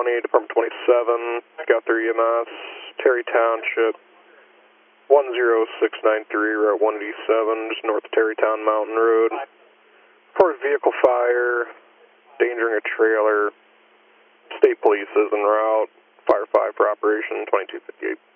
County, Department 27, Scout 3 EMS, Terry Township, 10693, Route 187, just north of Terrytown Mountain Road. Reported vehicle fire, endangering a trailer. State police is en route. Fire 5 for operation 2258.